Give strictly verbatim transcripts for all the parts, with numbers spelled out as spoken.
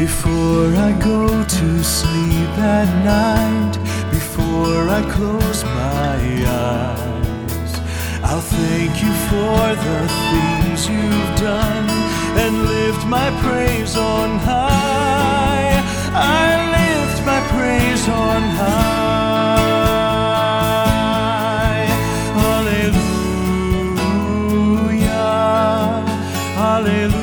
Before I go to sleep at night, before I close my eyes, I'll thank you for the things you've done and lift my praise on high. I lift my praise on high. Hallelujah, hallelujah.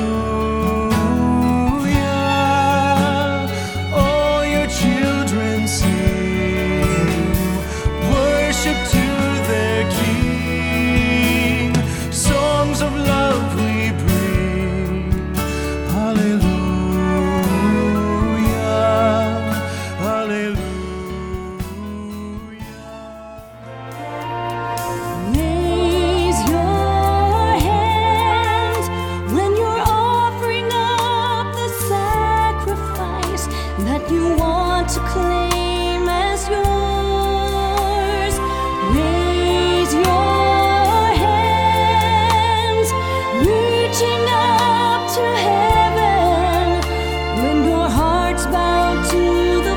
That you want to claim as yours. Raise your hands, reaching up to heaven when your heart's bowed to the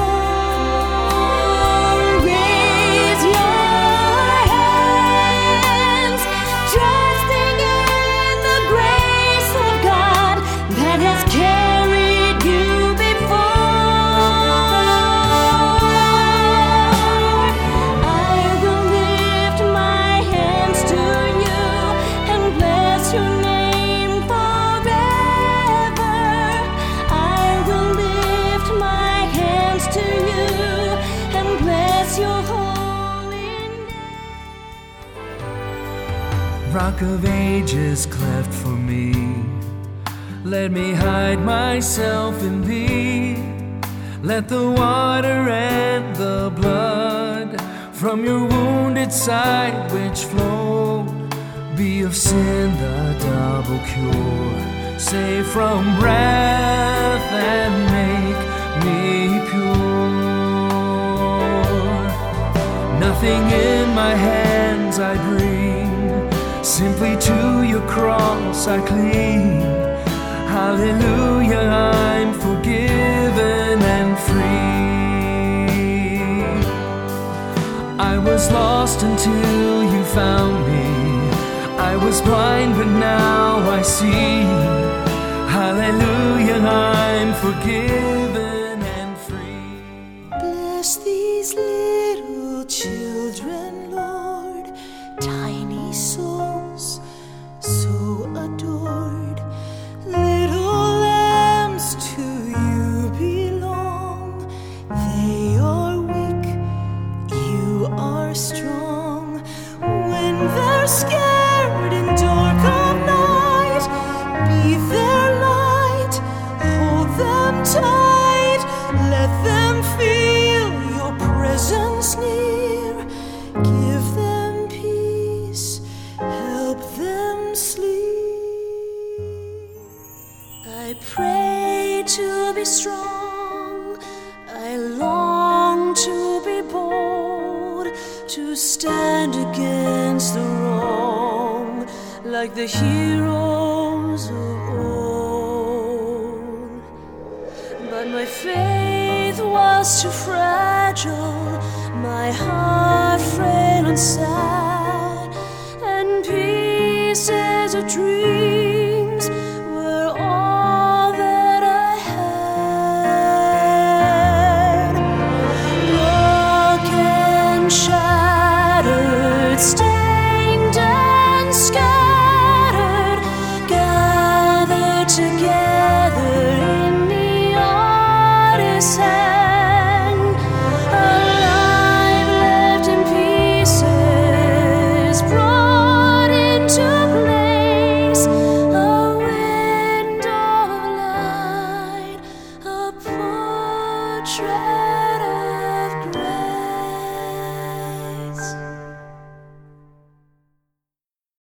floor. Raise your hands, trusting in the grace of God that has carried you before. Rock of Ages cleft for me, let me hide myself in thee. Let the water and the blood from your wounded side which flowed be of sin the double cure. Save from wrath and make me pure. Nothing in my hands I bring, simply to your cross I cling. Hallelujah, I'm forgiven and free. I was lost until you found me. I was blind, but now I see. Hallelujah, I'm forgiven and free. Bless these little children, Lord, tiny souls, so adored. Little lambs to you belong. They are weak, you are strong. When they're scared in dark of night, be their light, hold them tight. Let them feel your presence near. Give them peace, help them sleep. I pray to be strong, I long to be bold, to stand against the wrong like the heroes of old. But my faith was too fragile, my heart frail and sad, and peace is a dream